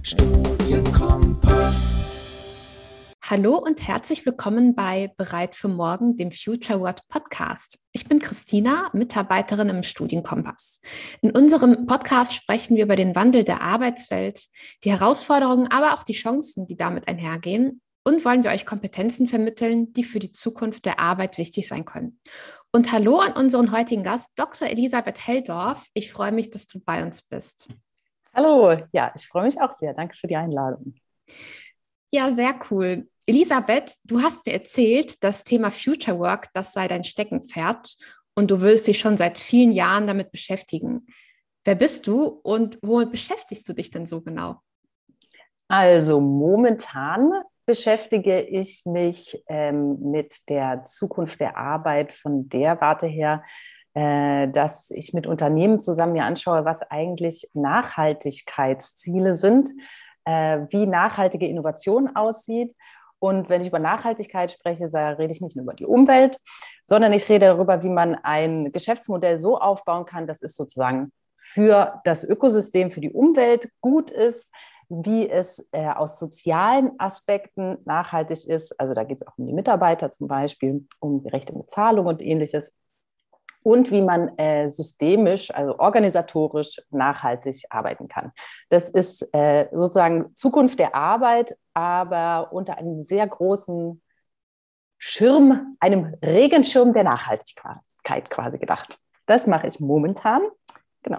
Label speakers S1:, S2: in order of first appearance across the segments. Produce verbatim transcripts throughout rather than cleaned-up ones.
S1: Studienkompass.
S2: Hallo und herzlich willkommen bei Bereit für Morgen, dem Future World Podcast. Ich bin Christina, Mitarbeiterin im Studienkompass. In unserem Podcast sprechen wir über den Wandel der Arbeitswelt, die Herausforderungen, aber auch die Chancen, die damit einhergehen, und wollen wir euch Kompetenzen vermitteln, die für die Zukunft der Arbeit wichtig sein können. Und hallo an unseren heutigen Gast, Doktor Elisabeth Helldorf. Ich freue mich, dass du bei uns bist.
S3: Hallo, ja, ich freue mich auch sehr. Danke für die Einladung.
S2: Ja, sehr cool. Elisabeth, du hast mir erzählt, das Thema Future Work, das sei dein Steckenpferd und du willst dich schon seit vielen Jahren damit beschäftigen. Wer bist du und womit beschäftigst du dich denn so genau?
S3: Also momentan beschäftige ich mich ähm, mit der Zukunft der Arbeit von der Warte her, äh, dass ich mit Unternehmen zusammen mir anschaue, was eigentlich Nachhaltigkeitsziele sind, äh, wie nachhaltige Innovation aussieht. Und wenn ich über Nachhaltigkeit spreche, rede ich nicht nur über die Umwelt, sondern ich rede darüber, wie man ein Geschäftsmodell so aufbauen kann, dass es sozusagen für das Ökosystem, für die Umwelt gut ist, wie es äh, aus sozialen Aspekten nachhaltig ist. Also da geht es auch um die Mitarbeiter zum Beispiel, um gerechte Bezahlung und Ähnliches. Und wie man äh, systemisch, also organisatorisch nachhaltig arbeiten kann. Das ist äh, sozusagen Zukunft der Arbeit, aber unter einem sehr großen Schirm, einem Regenschirm der Nachhaltigkeit quasi gedacht. Das mache ich momentan. Genau.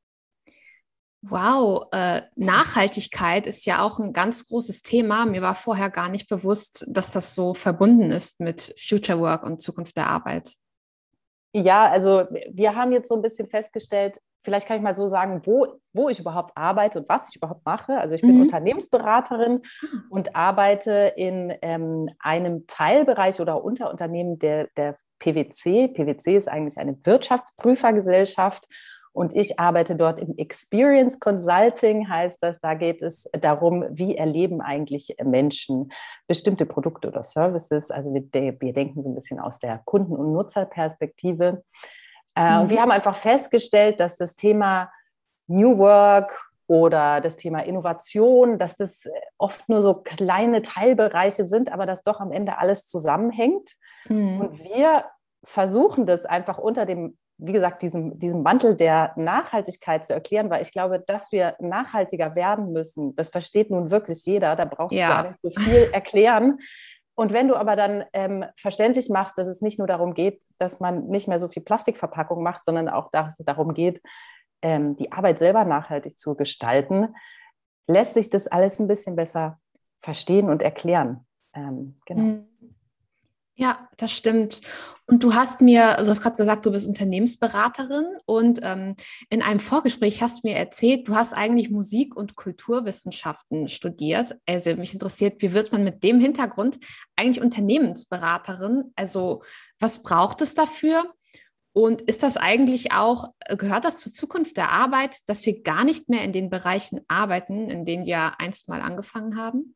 S2: Wow, äh, Nachhaltigkeit ist ja auch ein ganz großes Thema. Mir war vorher gar nicht bewusst, dass das so verbunden ist mit Future Work und Zukunft der Arbeit.
S3: Ja, also wir haben jetzt so ein bisschen festgestellt, vielleicht kann ich mal so sagen, wo, wo ich überhaupt arbeite und was ich überhaupt mache. Also ich bin
S2: Mhm.
S3: Unternehmensberaterin und arbeite in ähm, einem Teilbereich oder Unterunternehmen der, der P W C. P W C ist eigentlich eine Wirtschaftsprüfergesellschaft. Und ich arbeite dort im Experience Consulting, heißt das, da geht es darum, wie erleben eigentlich Menschen bestimmte Produkte oder Services. Also wir, wir denken so ein bisschen aus der Kunden- und Nutzerperspektive. Mhm. Und wir haben einfach festgestellt, dass das Thema New Work oder das Thema Innovation, dass das oft nur so kleine Teilbereiche sind, aber dass doch am Ende alles zusammenhängt. Mhm. Und wir versuchen das einfach unter dem wie gesagt, diesem, diesem Mantel der Nachhaltigkeit zu erklären, weil ich glaube, dass wir nachhaltiger werden müssen, das versteht nun wirklich jeder, da brauchst ja. du gar nicht so viel erklären. Und wenn du aber dann ähm, verständlich machst, dass es nicht nur darum geht, dass man nicht mehr so viel Plastikverpackung macht, sondern auch, dass es darum geht, ähm, die Arbeit selber nachhaltig zu gestalten, lässt sich das alles ein bisschen besser verstehen und erklären. Ähm, genau.
S2: Mhm. Ja, das stimmt. Und du hast mir, du hast gerade gesagt, du bist Unternehmensberaterin und ähm, in einem Vorgespräch hast du mir erzählt, du hast eigentlich Musik- und Kulturwissenschaften studiert. Also mich interessiert, wie wird man mit dem Hintergrund eigentlich Unternehmensberaterin? Also was braucht es dafür? Und ist das eigentlich auch, gehört das zur Zukunft der Arbeit, dass wir gar nicht mehr in den Bereichen arbeiten, in denen wir einst mal angefangen haben?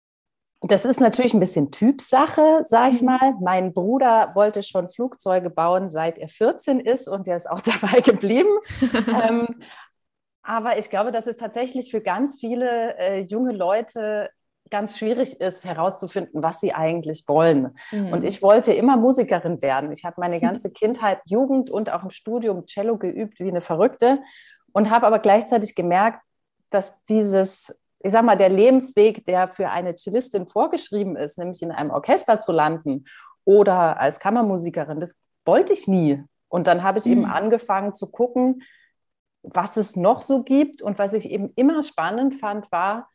S3: Das ist natürlich ein bisschen Typsache, sage ich mal. Mein Bruder wollte schon Flugzeuge bauen, seit er vierzehn ist und der ist auch dabei geblieben. ähm, aber ich glaube, dass es tatsächlich für ganz viele äh, junge Leute ganz schwierig ist, herauszufinden, was sie eigentlich wollen. Mhm. Und ich wollte immer Musikerin werden. Ich habe meine ganze Kindheit, Jugend und auch im Studium Cello geübt wie eine Verrückte und habe aber gleichzeitig gemerkt, dass dieses ich sag mal, der Lebensweg, der für eine Cellistin vorgeschrieben ist, nämlich in einem Orchester zu landen oder als Kammermusikerin, das wollte ich nie. Und dann habe ich mhm. eben angefangen zu gucken, was es noch so gibt. Und was ich eben immer spannend fand, war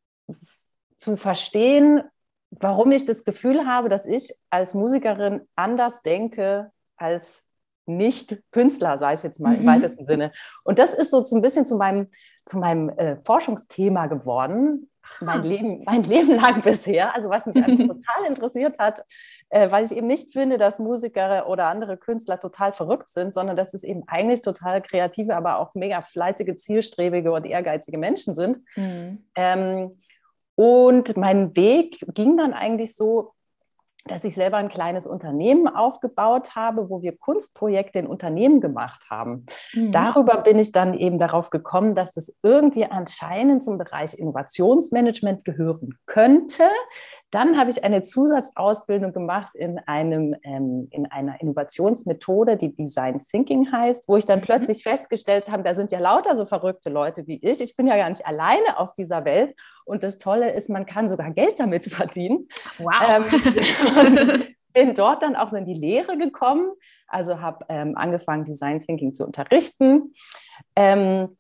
S3: zu verstehen, warum ich das Gefühl habe, dass ich als Musikerin anders denke als Nicht-Künstler, sage ich jetzt mal mhm. im weitesten Sinne. Und das ist so ein bisschen zu meinem, zu meinem äh, Forschungsthema geworden, mein Leben, mein Leben lang bisher. Also was mich einfach total interessiert hat, äh, weil ich eben nicht finde, dass Musiker oder andere Künstler total verrückt sind, sondern dass es eben eigentlich total kreative, aber auch mega fleißige, zielstrebige und ehrgeizige Menschen sind. Mhm. Ähm, und mein Weg ging dann eigentlich so, dass ich selber ein kleines Unternehmen aufgebaut habe, wo wir Kunstprojekte in Unternehmen gemacht haben. Mhm. Darüber bin ich dann eben darauf gekommen, dass das irgendwie anscheinend zum Bereich Innovationsmanagement gehören könnte. Dann habe ich eine Zusatzausbildung gemacht in, einem, ähm, in einer Innovationsmethode, die Design Thinking heißt, wo ich dann mhm. plötzlich festgestellt habe, da sind ja lauter so verrückte Leute wie ich. Ich bin ja gar nicht alleine auf dieser Welt. Und das Tolle ist, man kann sogar Geld damit verdienen.
S2: Wow.
S3: Ähm, bin dort dann auch in die Lehre gekommen, also habe ähm, angefangen, Design Thinking zu unterrichten ähm,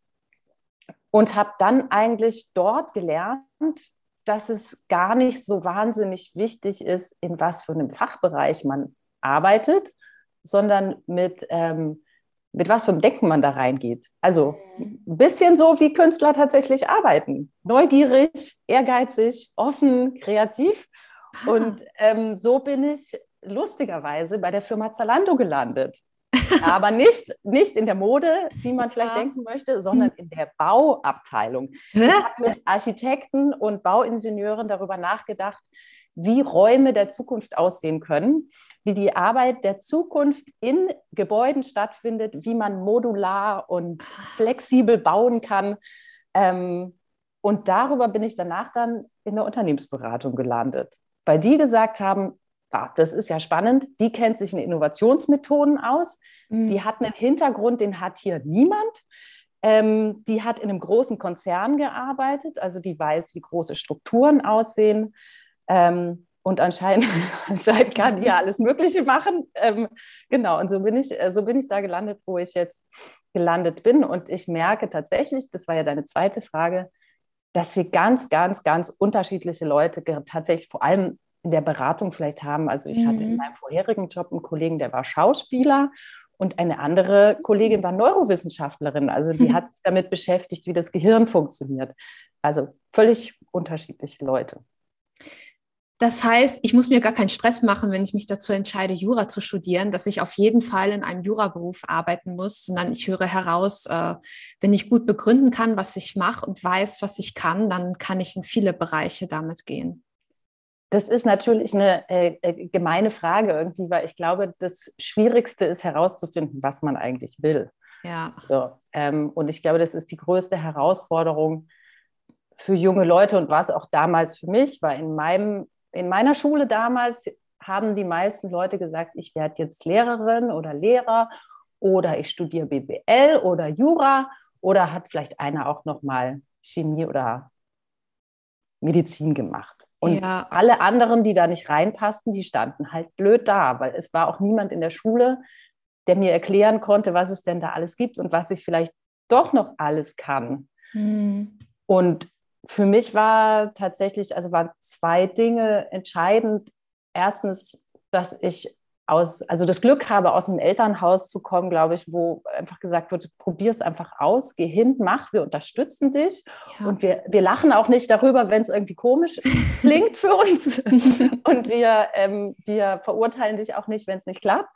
S3: und habe dann eigentlich dort gelernt, dass es gar nicht so wahnsinnig wichtig ist, in was für einem Fachbereich man arbeitet, sondern mit, ähm, mit was für einem Denken man da reingeht. Also ein bisschen so, wie Künstler tatsächlich arbeiten. Neugierig, ehrgeizig, offen, kreativ. Ah. Und ähm, so bin ich lustigerweise bei der Firma Zalando gelandet. Aber nicht, nicht in der Mode, wie man vielleicht ja. denken möchte, sondern in der Bauabteilung. Ja. Ich habe mit Architekten und Bauingenieuren darüber nachgedacht, wie Räume der Zukunft aussehen können, wie die Arbeit der Zukunft in Gebäuden stattfindet, wie man modular und flexibel bauen kann. Ähm, und darüber bin ich danach dann in der Unternehmensberatung gelandet, weil die gesagt haben, ah, das ist ja spannend, die kennt sich in Innovationsmethoden aus, mhm. die hat einen Hintergrund, den hat hier niemand. Ähm, die hat in einem großen Konzern gearbeitet, also die weiß, wie große Strukturen aussehen. Ähm, und anscheinend, anscheinend kann die ja alles Mögliche machen. Ähm, genau, und so bin ich, so bin ich da gelandet, wo ich jetzt gelandet bin. Und ich merke tatsächlich, das war ja deine zweite Frage, dass wir ganz, ganz, ganz unterschiedliche Leute tatsächlich vor allem in der Beratung vielleicht haben. Also ich mhm. hatte in meinem vorherigen Job einen Kollegen, der war Schauspieler und eine andere Kollegin war Neurowissenschaftlerin. Also die hat sich damit beschäftigt, wie das Gehirn funktioniert. Also völlig unterschiedliche Leute.
S2: Das heißt, ich muss mir gar keinen Stress machen, wenn ich mich dazu entscheide, Jura zu studieren, dass ich auf jeden Fall in einem Juraberuf arbeiten muss, sondern ich höre heraus, äh, wenn ich gut begründen kann, was ich mache und weiß, was ich kann, dann kann ich in viele Bereiche damit gehen.
S3: Das ist natürlich eine äh, gemeine Frage irgendwie, weil ich glaube, das Schwierigste ist herauszufinden, was man eigentlich will.
S2: Ja.
S3: So, ähm, und ich glaube, das ist die größte Herausforderung für junge Leute und war es auch damals für mich, weil in meinem In meiner Schule damals haben die meisten Leute gesagt, ich werde jetzt Lehrerin oder Lehrer oder ich studiere B W L oder Jura oder hat vielleicht einer auch noch mal Chemie oder Medizin gemacht. Und ja. alle anderen, die da nicht reinpassten, die standen halt blöd da, weil es war auch niemand in der Schule, der mir erklären konnte, was es denn da alles gibt und was ich vielleicht doch noch alles kann. Mhm. Und für mich war tatsächlich, also waren zwei Dinge entscheidend. Erstens, dass ich aus, also das Glück habe, aus einem Elternhaus zu kommen, glaube ich, wo einfach gesagt wird, probier es einfach aus, geh hin, mach, wir unterstützen dich. Ja. Und wir, wir lachen auch nicht darüber, wenn es irgendwie komisch klingt für uns. Und wir, ähm, wir verurteilen dich auch nicht, wenn es nicht klappt.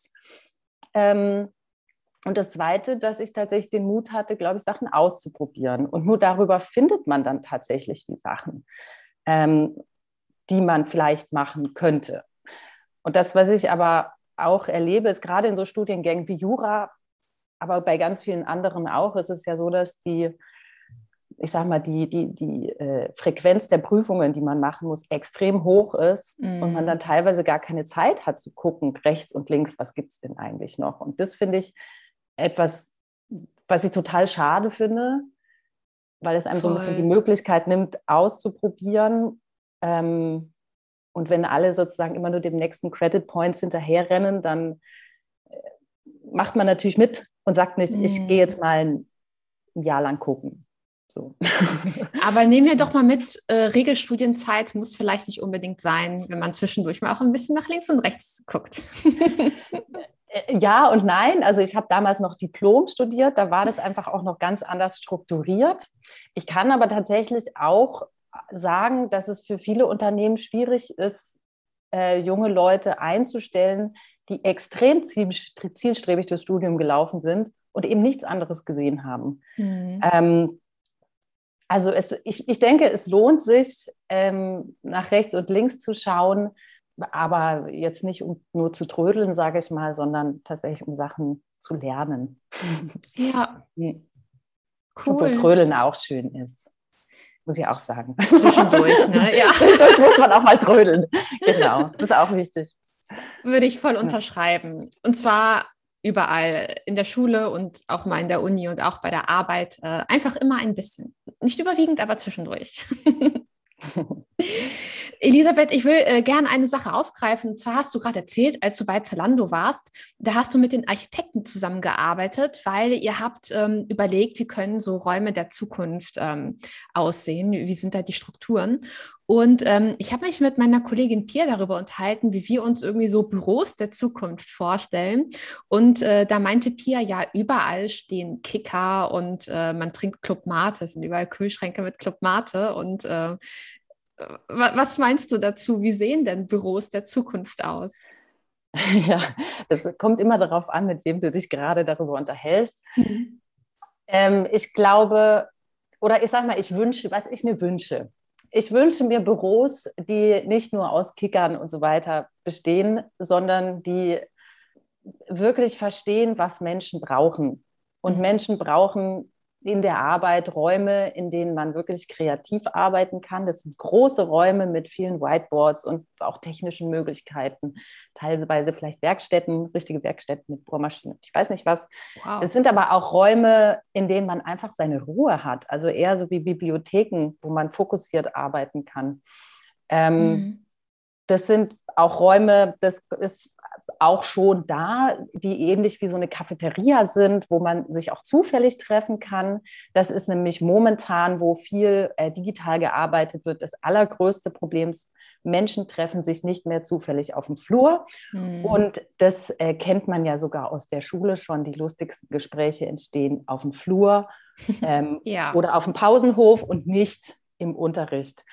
S3: Ähm, Und das Zweite, dass ich tatsächlich den Mut hatte, glaube ich, Sachen auszuprobieren. Und nur darüber findet man dann tatsächlich die Sachen, ähm, die man vielleicht machen könnte. Und das, was ich aber auch erlebe, ist gerade in so Studiengängen wie Jura, aber bei ganz vielen anderen auch, ist es ja so, dass die, ich sage mal, die, die, die äh, Frequenz der Prüfungen, die man machen muss, extrem hoch ist mm. und man dann teilweise gar keine Zeit hat zu gucken, rechts und links, was gibt es denn eigentlich noch? Und das finde ich etwas, was ich total schade finde, weil es einem Voll. so ein bisschen die Möglichkeit nimmt, auszuprobieren. Ähm, und wenn alle sozusagen immer nur dem nächsten Credit Points hinterherrennen, dann äh, macht man natürlich mit und sagt nicht, mm. ich gehe jetzt mal ein Jahr lang gucken. So.
S2: Aber nehmen wir doch mal mit, äh, Regelstudienzeit muss vielleicht nicht unbedingt sein, wenn man zwischendurch mal auch ein bisschen nach links und rechts guckt.
S3: Ja und nein. Also ich habe damals noch Diplom studiert, da war das einfach auch noch ganz anders strukturiert. Ich kann aber tatsächlich auch sagen, dass es für viele Unternehmen schwierig ist, äh, junge Leute einzustellen, die extrem zielstrebig durchs Studium gelaufen sind und eben nichts anderes gesehen haben. Mhm. Ähm, also es, ich, ich denke, es lohnt sich, ähm, nach rechts und links zu schauen, aber jetzt nicht um nur zu trödeln, sage ich mal, sondern tatsächlich um Sachen zu lernen.
S2: Ja,
S3: Obwohl
S2: cool.
S3: Trödeln auch schön ist, muss ich auch sagen.
S2: Zwischendurch, ne? Ja.
S3: Zwischendurch muss man auch mal trödeln. Genau, das ist auch wichtig.
S2: Würde ich voll
S3: Ja.
S2: unterschreiben. Und zwar überall, in der Schule und auch mal in der Uni und auch bei der Arbeit. Äh, einfach immer ein bisschen. Nicht überwiegend, aber zwischendurch. Elisabeth, ich will äh, gerne eine Sache aufgreifen. Und zwar hast du gerade erzählt, als du bei Zalando warst, da hast du mit den Architekten zusammengearbeitet, weil ihr habt ähm, überlegt, wie können so Räume der Zukunft ähm, aussehen, wie sind da die Strukturen. Und ähm, ich habe mich mit meiner Kollegin Pia darüber unterhalten, wie wir uns irgendwie so Büros der Zukunft vorstellen. Und äh, da meinte Pia, ja, überall stehen Kicker und äh, man trinkt Club Mate, es sind überall Kühlschränke mit Club Mate. Und äh, was meinst du dazu? Wie sehen denn Büros der Zukunft aus?
S3: Ja, es kommt immer darauf an, mit wem du dich gerade darüber unterhältst.
S2: Mhm.
S3: Ähm, ich glaube, oder ich sage mal, ich wünsche, was ich mir wünsche. Ich wünsche mir Büros, die nicht nur aus Kickern und so weiter bestehen, sondern die wirklich verstehen, was Menschen brauchen. Und
S2: Mhm.
S3: Menschen brauchen in der Arbeit Räume, in denen man wirklich kreativ arbeiten kann. Das sind große Räume mit vielen Whiteboards und auch technischen Möglichkeiten, teilweise vielleicht Werkstätten, richtige Werkstätten mit Bohrmaschinen, ich weiß nicht was.
S2: Wow.
S3: Das sind aber auch Räume, in denen man einfach seine Ruhe hat, also eher so wie Bibliotheken, wo man fokussiert arbeiten kann. Ähm,
S2: Mhm.
S3: Das sind auch Räume, das ist auch schon da, die ähnlich wie so eine Cafeteria sind, wo man sich auch zufällig treffen kann. Das ist nämlich momentan, wo viel äh, digital gearbeitet wird, das allergrößte Problem. Menschen treffen sich nicht mehr zufällig auf dem Flur.
S2: Mhm.
S3: Und das äh, kennt man ja sogar aus der Schule schon. Die lustigsten Gespräche entstehen auf dem Flur ähm,
S2: Ja.
S3: oder auf dem Pausenhof und nicht im Unterricht.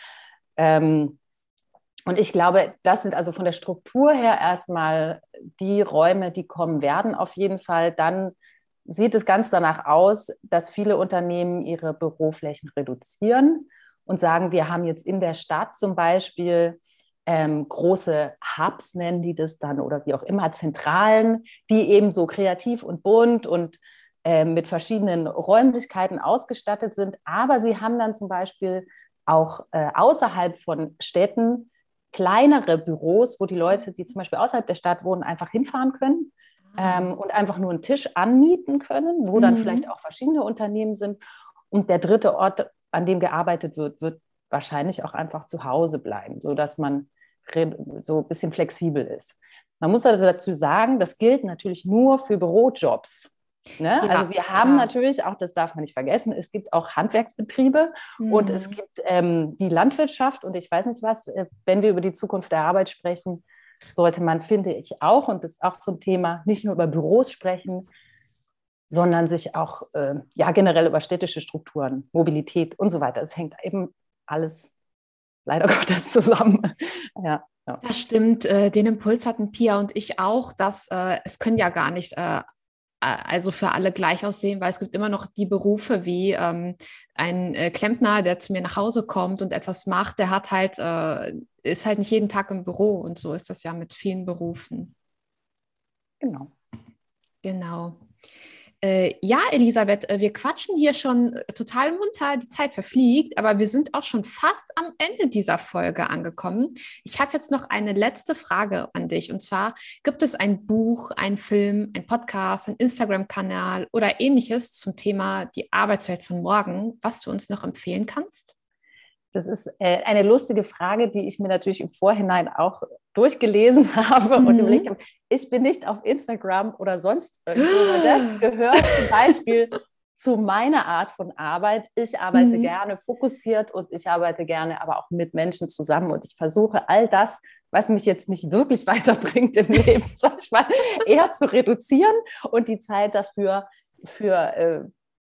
S3: Ähm, Und ich glaube, das sind also von der Struktur her erstmal die Räume, die kommen werden auf jeden Fall. Dann sieht es ganz danach aus, dass viele Unternehmen ihre Büroflächen reduzieren und sagen, wir haben jetzt in der Stadt zum Beispiel ähm, große Hubs, nennen die das dann, oder wie auch immer, Zentralen, die eben so kreativ und bunt und äh, mit verschiedenen Räumlichkeiten ausgestattet sind. Aber sie haben dann zum Beispiel auch äh, außerhalb von Städten kleinere Büros, wo die Leute, die zum Beispiel außerhalb der Stadt wohnen, einfach hinfahren können
S2: Ah.
S3: ähm, und einfach nur einen Tisch anmieten können, wo dann
S2: Mhm.
S3: vielleicht auch verschiedene Unternehmen sind. Und der dritte Ort, an dem gearbeitet wird, wird wahrscheinlich auch einfach zu Hause bleiben, sodass man so ein bisschen flexibel ist. Man muss also dazu sagen, das gilt natürlich nur für Bürojobs. Ne?
S2: Ja,
S3: Also wir haben
S2: klar.
S3: natürlich, auch das darf man nicht vergessen, es gibt auch Handwerksbetriebe und es
S2: Mhm.
S3: gibt ähm, die Landwirtschaft und ich weiß nicht was, äh, wenn wir über die Zukunft der Arbeit sprechen, sollte man, finde ich auch, und das ist auch so ein Thema, nicht nur über Büros sprechen, sondern sich auch äh, ja, generell über städtische Strukturen, Mobilität und so weiter. Es hängt eben alles leider Gottes zusammen. Ja, ja.
S2: Das stimmt. Äh, den Impuls hatten Pia und ich auch, dass äh, es können ja gar nicht äh, also für alle gleich aussehen, weil es gibt immer noch die Berufe wie ähm, ein äh, Klempner, der zu mir nach Hause kommt und etwas macht, der hat halt, äh, ist halt nicht jeden Tag im Büro und so ist das ja mit vielen Berufen.
S3: Genau.
S2: Genau. Äh, ja, Elisabeth, äh, wir quatschen hier schon äh, total munter, die Zeit verfliegt, aber wir sind auch schon fast am Ende dieser Folge angekommen. Ich habe jetzt noch eine letzte Frage an dich und zwar, gibt es ein Buch, ein Film, ein Podcast, ein Instagram-Kanal oder ähnliches zum Thema die Arbeitswelt von morgen, was du uns noch empfehlen kannst?
S3: Das ist äh, eine lustige Frage, die ich mir natürlich im Vorhinein auch durchgelesen habe und überlegt
S2: Mhm.
S3: habe, ich bin nicht auf Instagram oder sonst irgendwo, weil das gehört zum Beispiel zu meiner Art von Arbeit. Ich arbeite
S2: Mhm.
S3: gerne fokussiert und ich arbeite gerne aber auch mit Menschen zusammen und ich versuche all das, was mich jetzt nicht wirklich weiterbringt im Leben, sag ich mal, eher zu reduzieren und die Zeit dafür für äh,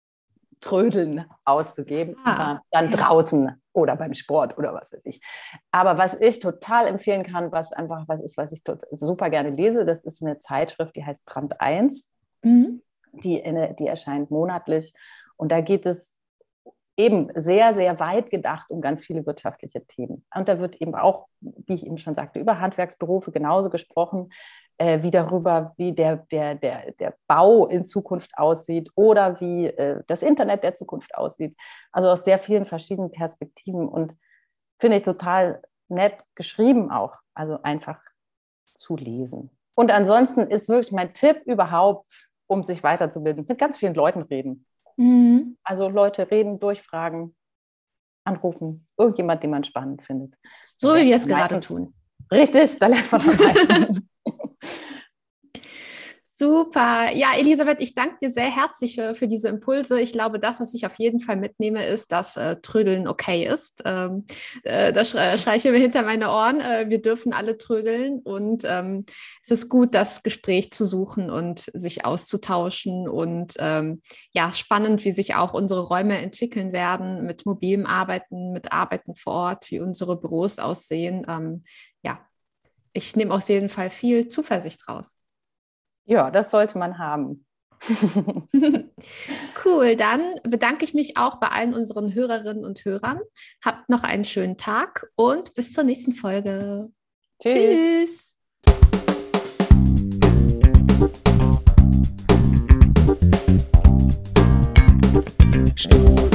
S3: Trödeln auszugeben,
S2: Ah,
S3: aber dann
S2: ja.
S3: draußen oder beim Sport oder was weiß ich. Aber was ich total empfehlen kann, was einfach was ist, was ich super gerne lese, das ist eine Zeitschrift, die heißt Brand eins.
S2: Mhm.
S3: Die, die erscheint monatlich. Und da geht es eben sehr, sehr weit gedacht um ganz viele wirtschaftliche Themen. Und da wird eben auch, wie ich eben schon sagte, über Handwerksberufe genauso gesprochen, äh, wie darüber, wie der, der, der, der Bau in Zukunft aussieht oder wie äh, das Internet der Zukunft aussieht. Also aus sehr vielen verschiedenen Perspektiven und finde ich total nett geschrieben auch, also einfach zu lesen. Und ansonsten ist wirklich mein Tipp überhaupt, um sich weiterzubilden, mit ganz vielen Leuten reden. Mhm. Also Leute reden, durchfragen, anrufen, irgendjemand, den man spannend findet.
S2: So wie wir es gerade tun.
S3: Richtig, da lernt man am meisten.
S2: Super. Ja, Elisabeth, ich danke dir sehr herzlich für, für diese Impulse. Ich glaube, das, was ich auf jeden Fall mitnehme, ist, dass äh, Trödeln okay ist. Ähm, äh, das schreie schrei ich mir hinter meine Ohren. Äh, wir dürfen alle trödeln und ähm, es ist gut, das Gespräch zu suchen und sich auszutauschen und ähm, ja, spannend, wie sich auch unsere Räume entwickeln werden mit mobilem Arbeiten, mit Arbeiten vor Ort, wie unsere Büros aussehen. Ähm, ja, ich nehme auf jeden Fall viel Zuversicht raus.
S3: Ja, das sollte man haben.
S2: Cool, dann bedanke ich mich auch bei allen unseren Hörerinnen und Hörern. Habt noch einen schönen Tag und bis zur nächsten Folge.
S3: Tschüss.
S2: Tschüss.